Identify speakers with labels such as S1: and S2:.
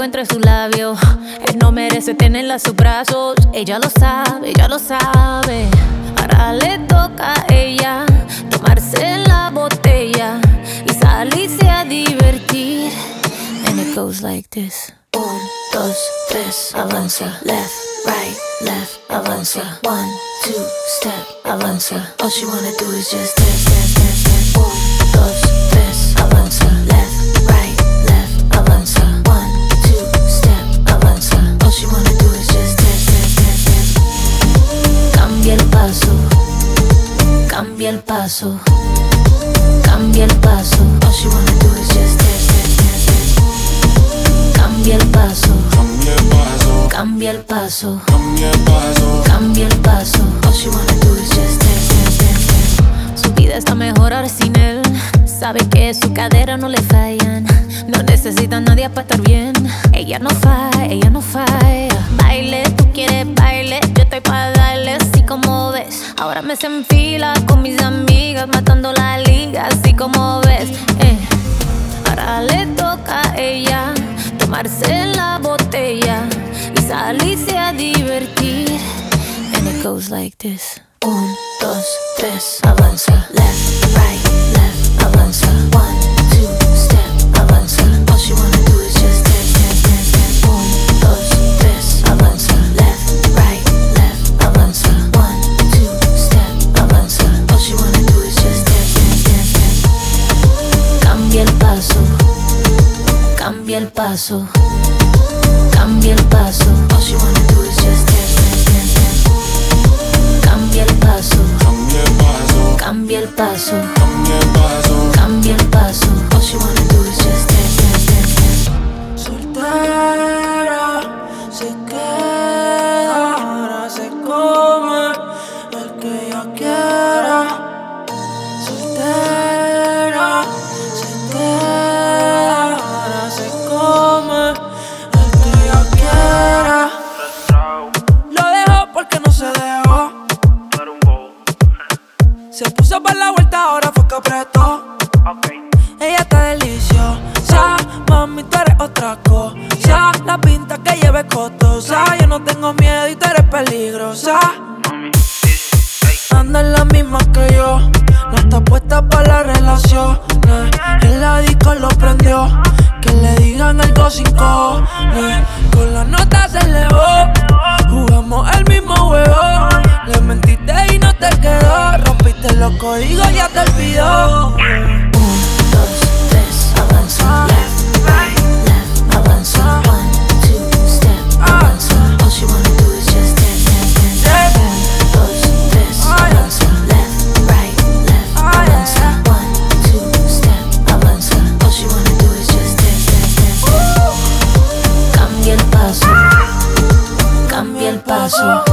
S1: fuego entre sus labios. Él no merece tenerla en sus brazos. Ella lo sabe, ella lo sabe. Ahora le toca a ella tomarse la botella y salirse a divertir. And it goes like this. 1, 2, 3, avanza. Left, right, avanza. 1, 2, step, avanza. All she wanna do is just dance, dance, dance, dance. 1, 2, 3, avanza. Left, right, avanza. 1, 2, step, avanza. All she wanna do is just dance, dance, dance, dance. Cambia el paso, cambia el paso, cambia el paso. All she wanna do is just dance, dance, dance, dance. Cambia el paso,
S2: cambia el paso,
S1: cambia el paso,
S2: cambia el paso,
S1: cambia el paso. All she wanna do is just dance, dance, dance, dance. Su vida está mejor ahora sin él. Sabe que su cadera no le fallan. No necesita a nadie para estar bien. Ella no falla, ella no falla. Baile, tú quieres baile, yo estoy para darle así como ves. Ahora me se enfila con mis amigas, matando la liga así como ves. Ahora le toca a ella tomarse la botella y salirse a divertir. And it goes like this. 1, 2, 3, avanza. Left, right, avanza. 1, 2, step, avanza. All she wanna do is just dance, dance, dance, dance. 1, 2, 3, avanza. Left, right, avanza. 1, 2, step, avanza. All she wanna do is just dance, dance, dance, dance. Cambia el paso, cambia el paso, cambia el paso. All she wanna do is just dance, dance, dance, dance. Cambia el paso,
S2: cambia el paso,
S1: cambia el paso,
S2: cambia el paso,
S1: cambia el paso. All she wanna do is just dance, dance, dance, dance.
S3: Soltera, se queda, ahora se come el que ella quiera. Soltera, se queda, ahora se come el que ella quiera. Lo dejó porque no se dejó. Se puso para la vuelta, ahora fue que apretó. Ella está deliciosa, mami, tú eres otra cosa. La pinta que lleve costosa. Yo no tengo miedo y tú eres peligrosa. Anda en la misma que yo, no está puesta para la relación. En la disco lo prendió, que le digan algo sin cojones. Con la nota se elevó, jugamos el mismo juego. Le mentiste y no te quedó, rompiste los códigos, ya te olvidó.
S1: 1, 2, 3, avanza. Left, right, avanza. 1, 2, step, avanza. All she wanna do is just dance, dance, dance. 1, 2, 3, avanza. Left, right, avanza. 1, 2, step, avanza. All she wanna do is just dance, dance, dance, dance. Cambia el paso, cambia el paso,